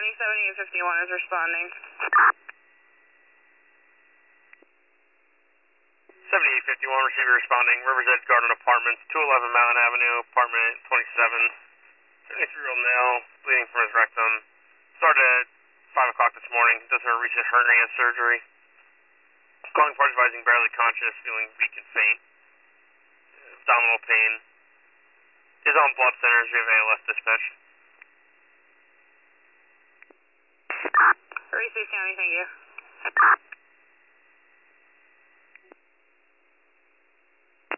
7851 is responding. 7851, receiver responding. Rivers Edge Garden Apartments, 211 Mountain Avenue, apartment 27. 73-year-old male, bleeding from his rectum. Started at 5 o'clock this morning. Does her recent hernia surgery. Calling parties advising barely conscious, feeling weak and faint. Abdominal pain. Is on blood thinners. We have ALS dispatch. Reese County, thank you.